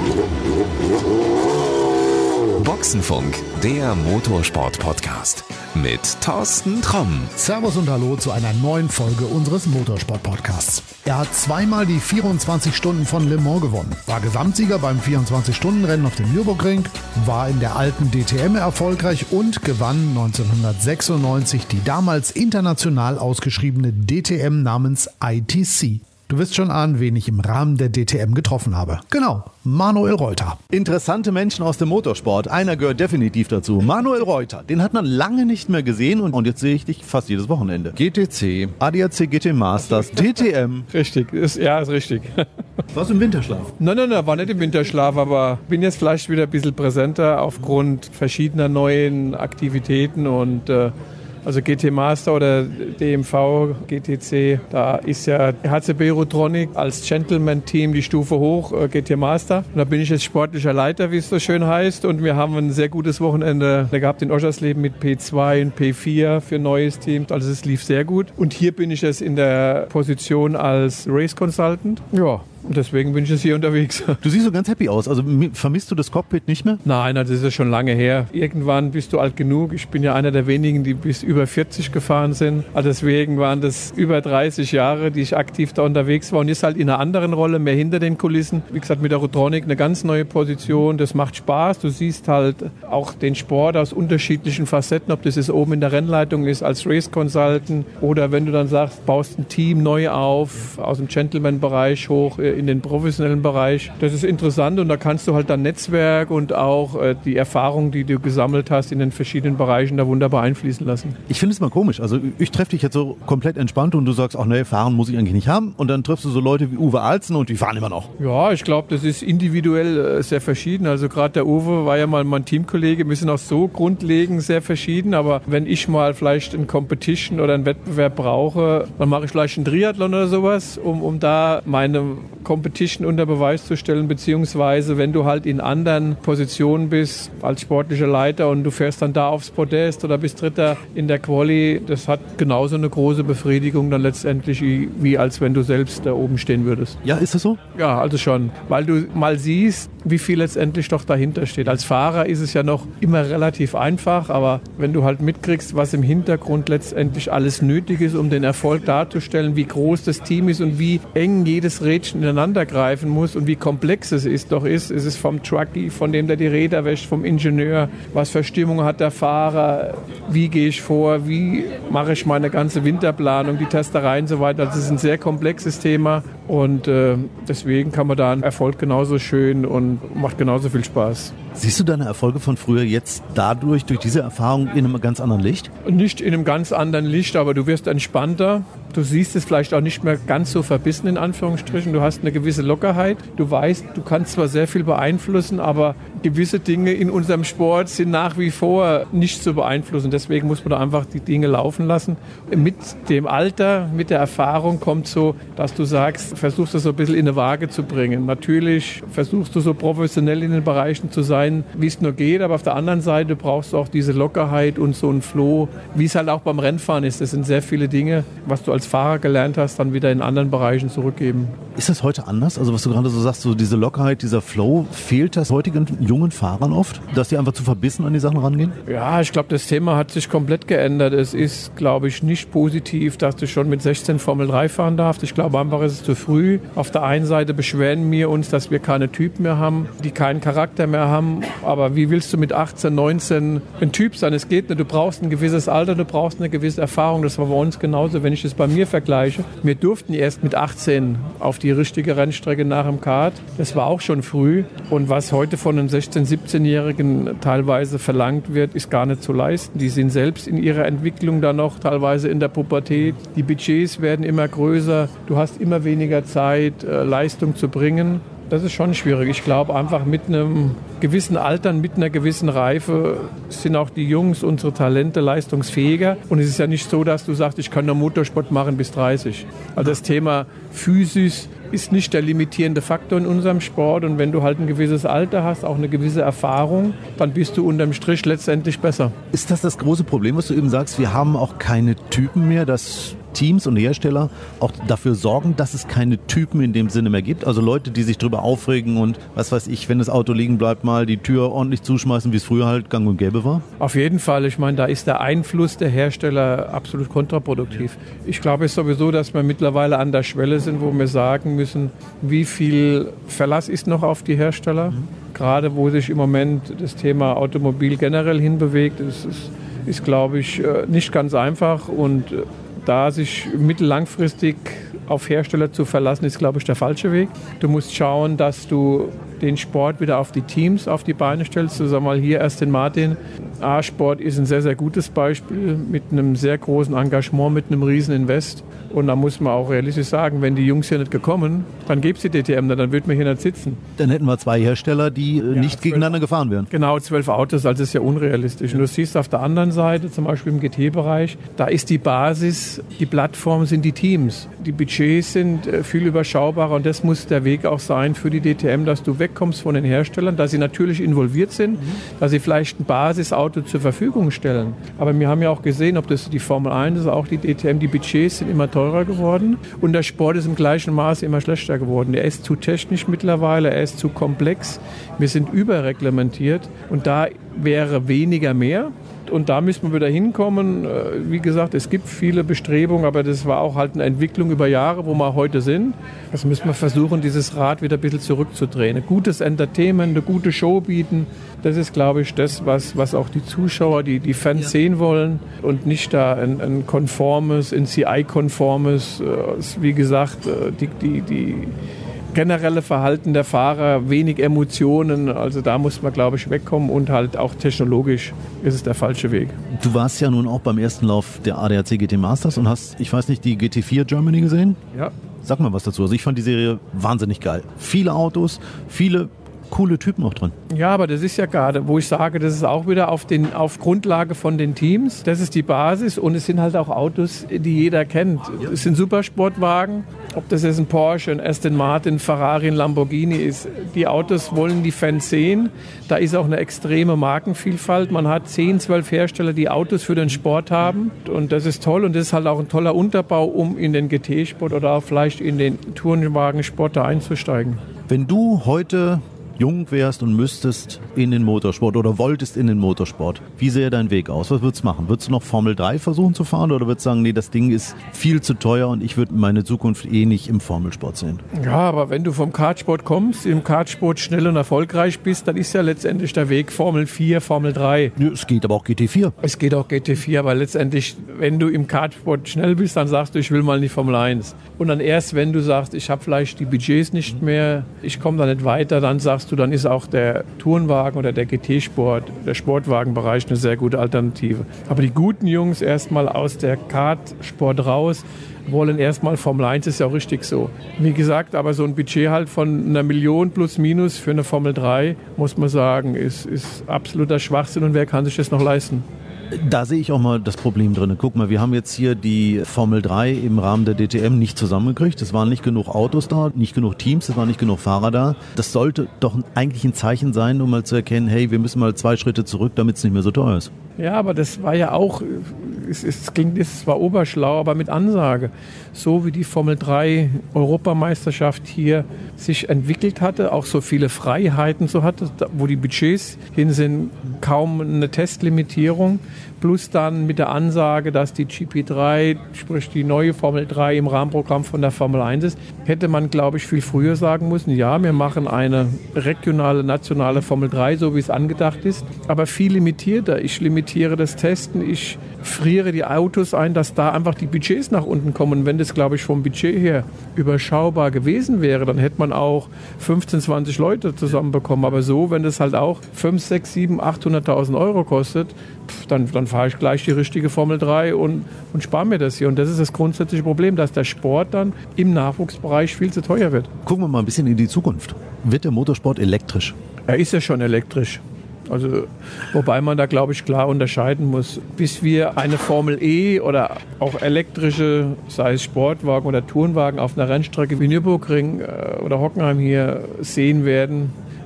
Boxenfunk, der Motorsport-Podcast mit Thorsten Tromm. Servus und Hallo zu einer neuen Folge unseres Motorsport-Podcasts. Er hat zweimal die 24 Stunden von Le Mans gewonnen, war Gesamtsieger beim 24-Stunden-Rennen auf dem Nürburgring, war in der alten DTM erfolgreich und gewann 1996 die damals international ausgeschriebene DTM namens ITC. Du wirst schon ahnen, wen ich im Rahmen der DTM getroffen habe. Genau, Manuel Reuter. Interessante Menschen aus dem Motorsport. Einer gehört definitiv dazu. Manuel Reuter. Den hat man lange nicht mehr gesehen und jetzt sehe ich dich fast jedes Wochenende. GTC, ADAC GT Masters, DTM. Richtig, ist richtig. Warst du im Winterschlaf? Nein, war nicht im Winterschlaf, aber bin jetzt vielleicht wieder ein bisschen präsenter aufgrund verschiedener neuen Aktivitäten und also GT Master oder DMV, GTC, da ist ja HCB Rotronic als Gentleman-Team die Stufe hoch, GT Master. Und da bin ich jetzt sportlicher Leiter, wie es so schön heißt. Und wir haben ein sehr gutes Wochenende gehabt in Oschersleben mit P2 und P4 für ein neues Team. Also es lief sehr gut. Und hier bin ich jetzt in der Position als Race Consultant. Ja. Und deswegen bin ich jetzt hier unterwegs. Du siehst so ganz happy aus. Also vermisst du das Cockpit nicht mehr? Nein, das ist ja schon lange her. Irgendwann bist du alt genug. Ich bin ja einer der wenigen, die bis über 40 gefahren sind. Also deswegen waren das über 30 Jahre, die ich aktiv da unterwegs war. Und jetzt halt in einer anderen Rolle, mehr hinter den Kulissen. Wie gesagt, mit der Rotronic eine ganz neue Position. Das macht Spaß. Du siehst halt auch den Sport aus unterschiedlichen Facetten. Ob das jetzt oben in der Rennleitung ist als Race Consultant oder wenn du dann sagst, baust ein Team neu auf, aus dem Gentleman-Bereich hoch in den professionellen Bereich. Das ist interessant und da kannst du halt dein Netzwerk und auch die Erfahrung, die du gesammelt hast in den verschiedenen Bereichen, da wunderbar einfließen lassen. Ich finde es mal komisch. Also ich treffe dich jetzt so komplett entspannt und du sagst, ach nee, fahren muss ich eigentlich nicht haben. Und dann triffst du so Leute wie Uwe Alzen und die fahren immer noch. Ja, ich glaube, das ist individuell sehr verschieden. Also gerade der Uwe war ja mal mein Teamkollege. Wir sind auch so grundlegend sehr verschieden. Aber wenn ich mal vielleicht eine Competition oder einen Wettbewerb brauche, dann mache ich vielleicht einen Triathlon oder sowas, um da meine Competition unter Beweis zu stellen, beziehungsweise wenn du halt in anderen Positionen bist als sportlicher Leiter und du fährst dann da aufs Podest oder bist Dritter in der Quali, das hat genauso eine große Befriedigung dann letztendlich, wie als wenn du selbst da oben stehen würdest. Ja, ist das so? Ja, also schon, weil du mal siehst, wie viel letztendlich doch dahinter steht. Als Fahrer ist es ja noch immer relativ einfach, aber wenn du halt mitkriegst, was im Hintergrund letztendlich alles nötig ist, um den Erfolg darzustellen, wie groß das Team ist und wie eng jedes Rädchen ineinander greifen muss und wie komplex es ist. Es ist vom Truckie, von dem der die Räder wäscht, vom Ingenieur, was für Stimmung hat der Fahrer, wie gehe ich vor, wie mache ich meine ganze Winterplanung, die Testerei und so weiter. Das ist ein sehr komplexes Thema und deswegen kann man da einen Erfolg genauso schön und macht genauso viel Spaß. Siehst du deine Erfolge von früher jetzt dadurch, durch diese Erfahrung in einem ganz anderen Licht? Nicht in einem ganz anderen Licht, aber du wirst entspannter. Du siehst es vielleicht auch nicht mehr ganz so verbissen, in Anführungsstrichen. Du hast eine gewisse Lockerheit. Du weißt, du kannst zwar sehr viel beeinflussen, aber gewisse Dinge in unserem Sport sind nach wie vor nicht zu beeinflussen. Deswegen muss man da einfach die Dinge laufen lassen. Mit dem Alter, mit der Erfahrung kommt so, dass du sagst, versuchst das so ein bisschen in eine Waage zu bringen. Natürlich versuchst du so professionell in den Bereichen zu sein, wie es nur geht, aber auf der anderen Seite brauchst du auch diese Lockerheit und so einen Flow, wie es halt auch beim Rennfahren ist. Das sind sehr viele Dinge, was du als Fahrer gelernt hast, dann wieder in anderen Bereichen zurückgeben. Ist das heute anders? Also was du gerade so sagst, so diese Lockerheit, dieser Flow, fehlt das heutigen jungen Fahrern oft, dass die einfach zu verbissen an die Sachen rangehen? Ja, ich glaube, das Thema hat sich komplett geändert. Es ist, glaube ich, nicht positiv, dass du schon mit 16 Formel 3 fahren darfst. Ich glaube einfach, es ist zu früh. Auf der einen Seite beschweren wir uns, dass wir keine Typen mehr haben, die keinen Charakter mehr haben. Aber wie willst du mit 18, 19 ein Typ sein? Es geht nicht. Du brauchst ein gewisses Alter, du brauchst eine gewisse Erfahrung. Das war bei uns genauso, wenn ich das bei mir vergleiche. Wir durften erst mit 18 auf die richtige Rennstrecke nach dem Kart. Das war auch schon früh. Und was heute von einem 16-, 17-Jährigen teilweise verlangt wird, ist gar nicht zu leisten. Die sind selbst in ihrer Entwicklung dann noch teilweise in der Pubertät. Die Budgets werden immer größer. Du hast immer weniger Zeit, Leistung zu bringen. Das ist schon schwierig. Ich glaube einfach mit einem gewissen Alter, mit einer gewissen Reife sind auch die Jungs, unsere Talente, leistungsfähiger. Und es ist ja nicht so, dass du sagst, ich kann nur Motorsport machen bis 30. Also das Thema Physis ist nicht der limitierende Faktor in unserem Sport. Und wenn du halt ein gewisses Alter hast, auch eine gewisse Erfahrung, dann bist du unterm Strich letztendlich besser. Ist das das große Problem, was du eben sagst? Wir haben auch keine Typen mehr, dass Teams und Hersteller auch dafür sorgen, dass es keine Typen in dem Sinne mehr gibt? Also Leute, die sich drüber aufregen und was weiß ich, wenn das Auto liegen bleibt, mal die Tür ordentlich zuschmeißen, wie es früher halt gang und gäbe war? Auf jeden Fall. Ich meine, da ist der Einfluss der Hersteller absolut kontraproduktiv. Ich glaube es sowieso, dass wir mittlerweile an der Schwelle sind, wo wir sagen müssen, wie viel Verlass ist noch auf die Hersteller. Gerade wo sich im Moment das Thema Automobil generell hinbewegt, ist glaube ich, nicht ganz einfach. Und da sich mittellangfristig auf Hersteller zu verlassen, ist, glaube ich, der falsche Weg. Du musst schauen, dass du den Sport wieder auf die Teams, auf die Beine stellst. Du sag mal hier Aston Martin. A-Sport ist ein sehr, sehr gutes Beispiel mit einem sehr großen Engagement, mit einem riesen Invest. Und da muss man auch realistisch sagen, wenn die Jungs hier nicht gekommen, dann gäbe es die DTM, dann würden wir hier nicht sitzen. Dann hätten wir 2 Hersteller, die nicht gegeneinander gefahren wären. Genau, 12 Autos, also ist ja unrealistisch. Und du siehst auf der anderen Seite, zum Beispiel im GT-Bereich, da ist die Basis, die Plattform sind die Teams. Die Budgets sind viel überschaubarer und das muss der Weg auch sein für die DTM, dass du wegkommst von den Herstellern, dass sie natürlich involviert sind, dass sie vielleicht ein Basisauto zur Verfügung stellen. Aber wir haben ja auch gesehen, ob das die Formel 1 ist, auch die DTM, die Budgets sind immer teurer geworden und der Sport ist im gleichen Maße immer schlechter geworden. Er ist zu technisch mittlerweile, er ist zu komplex, wir sind überreglementiert und da wäre weniger mehr. Und da müssen wir wieder hinkommen. Wie gesagt, es gibt viele Bestrebungen, aber das war auch halt eine Entwicklung über Jahre, wo wir heute sind. Das müssen wir versuchen, dieses Rad wieder ein bisschen zurückzudrehen. Ein gutes Entertainment, eine gute Show bieten. Das ist, glaube ich, das, was auch die Zuschauer, die Fans sehen wollen. Und nicht da ein konformes, ein CI-konformes, wie gesagt, die generelle Verhalten der Fahrer, wenig Emotionen, also da muss man, glaube ich, wegkommen und halt auch technologisch ist es der falsche Weg. Du warst ja nun auch beim ersten Lauf der ADAC GT Masters und hast, ich weiß nicht, die GT4 Germany gesehen? Ja. Sag mal was dazu. Also ich fand die Serie wahnsinnig geil. Viele Autos, viele coole Typen auch drin. Ja, aber das ist ja gerade, wo ich sage, das ist auch wieder auf Grundlage von den Teams. Das ist die Basis und es sind halt auch Autos, die jeder kennt. Es sind Supersportwagen, ob das jetzt ein Porsche, ein Aston Martin, Ferrari, ein Lamborghini ist. Die Autos wollen die Fans sehen. Da ist auch eine extreme Markenvielfalt. Man hat 10, 12 Hersteller, die Autos für den Sport haben und das ist toll und das ist halt auch ein toller Unterbau, um in den GT-Sport oder auch vielleicht in den Tourenwagensport da einzusteigen. Wenn du heute jung wärst und müsstest in den Motorsport oder wolltest in den Motorsport, wie sähe dein Weg aus? Was würdest du machen? Würdest du noch Formel 3 versuchen zu fahren oder würdest du sagen, nee, das Ding ist viel zu teuer und ich würde meine Zukunft nicht im Formelsport sehen? Ja, aber wenn du vom Kartsport kommst, im Kartsport schnell und erfolgreich bist, dann ist ja letztendlich der Weg Formel 4, Formel 3. Ja, es geht aber auch GT4. Es geht auch GT4, aber letztendlich, wenn du im Kartsport schnell bist, dann sagst du, ich will mal in die Formel 1. Und dann erst, wenn du sagst, ich habe vielleicht die Budgets nicht mehr, ich komme da nicht weiter, dann sagst du, dann ist auch der Tourenwagen oder der GT-Sport, der Sportwagenbereich eine sehr gute Alternative. Aber die guten Jungs erstmal aus der Kartsport raus, wollen erstmal Formel 1, ist ja auch richtig so. Wie gesagt, aber so ein Budget halt von 1 Million plus minus für eine Formel 3, muss man sagen, ist absoluter Schwachsinn und wer kann sich das noch leisten? Da sehe ich auch mal das Problem drin. Guck mal, wir haben jetzt hier die Formel 3 im Rahmen der DTM nicht zusammengekriegt. Es waren nicht genug Autos da, nicht genug Teams, es waren nicht genug Fahrer da. Das sollte doch eigentlich ein Zeichen sein, um mal zu erkennen, hey, wir müssen mal 2 Schritte zurück, damit es nicht mehr so teuer ist. Ja, aber das war ja auch, es klingt zwar oberschlau, aber mit Ansage. So wie die Formel 3 Europameisterschaft hier sich entwickelt hatte, auch so viele Freiheiten so hatte, wo die Budgets hin sind, kaum eine Testlimitierung, plus dann mit der Ansage, dass die GP3, sprich die neue Formel 3 im Rahmenprogramm von der Formel 1 ist, hätte man, glaube ich, viel früher sagen müssen, ja, wir machen eine regionale, nationale Formel 3, so wie es angedacht ist, aber viel limitierter. Ich limitiere das Testen, ich friere die Autos ein, dass da einfach die Budgets nach unten kommen. Wenn das, glaube ich, vom Budget her überschaubar gewesen wäre, dann hätte man auch 15, 20 Leute zusammenbekommen. Aber so, wenn das halt auch 5, 6, 7, 800.000 Euro kostet, dann fahre ich gleich die richtige Formel 3 und spare mir das hier. Und das ist das grundsätzliche Problem, dass der Sport dann im Nachwuchsbereich viel zu teuer wird. Gucken wir mal ein bisschen in die Zukunft. Wird der Motorsport elektrisch? Er ist ja schon elektrisch. Also, wobei man da, glaube ich, klar unterscheiden muss. Bis wir eine Formel E oder auch elektrische, sei es Sportwagen oder Tourenwagen auf einer Rennstrecke wie Nürburgring oder Hockenheim hier sehen werden,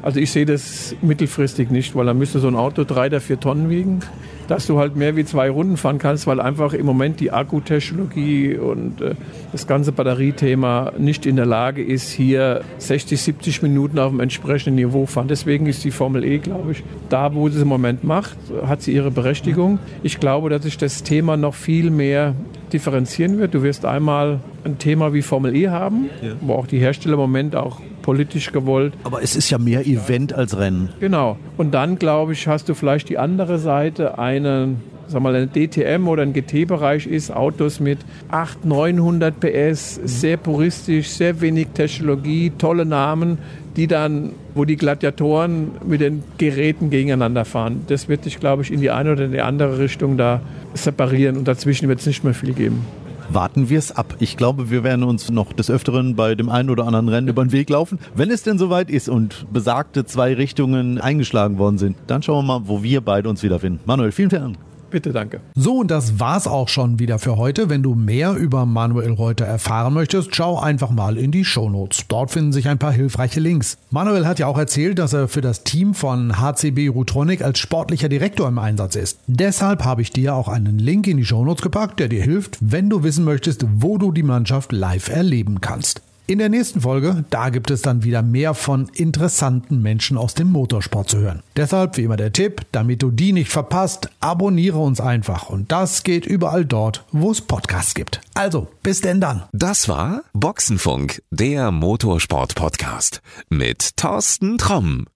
Also ich sehe das mittelfristig nicht, weil dann müsste so ein Auto 3 oder 4 Tonnen wiegen, dass du halt mehr wie 2 Runden fahren kannst, weil einfach im Moment die Akkutechnologie und das ganze Batteriethema nicht in der Lage ist, hier 60, 70 Minuten auf dem entsprechenden Niveau fahren. Deswegen ist die Formel E, glaube ich, da, wo sie es im Moment macht, hat sie ihre Berechtigung. Ich glaube, dass sich das Thema noch viel mehr differenzieren wird. Du wirst einmal ein Thema wie Formel E haben, wo auch die Hersteller im Moment auch politisch gewollt. Aber es ist ja mehr Event als Rennen. Genau. Und dann, glaube ich, hast du vielleicht die andere Seite, eine DTM oder ein GT-Bereich ist, Autos mit 800, 900 PS, sehr puristisch, sehr wenig Technologie, tolle Namen, die dann, wo die Gladiatoren mit den Geräten gegeneinander fahren. Das wird sich, glaube ich, in die eine oder die andere Richtung da separieren und dazwischen wird es nicht mehr viel geben. Warten wir es ab. Ich glaube, wir werden uns noch des Öfteren bei dem einen oder anderen Rennen über den Weg laufen. Wenn es denn soweit ist und besagte 2 Richtungen eingeschlagen worden sind, dann schauen wir mal, wo wir beide uns wiederfinden. Manuel, vielen Dank. Bitte, danke. So, und das war's auch schon wieder für heute. Wenn du mehr über Manuel Reuter erfahren möchtest, schau einfach mal in die Shownotes. Dort finden sich ein paar hilfreiche Links. Manuel hat ja auch erzählt, dass er für das Team von HCB Rutronic als sportlicher Direktor im Einsatz ist. Deshalb habe ich dir auch einen Link in die Shownotes gepackt, der dir hilft, wenn du wissen möchtest, wo du die Mannschaft live erleben kannst. In der nächsten Folge, da gibt es dann wieder mehr von interessanten Menschen aus dem Motorsport zu hören. Deshalb wie immer der Tipp, damit du die nicht verpasst, abonniere uns einfach. Und das geht überall dort, wo es Podcasts gibt. Also, bis denn dann. Das war Boxenfunk, der Motorsport-Podcast mit Thorsten Tromm.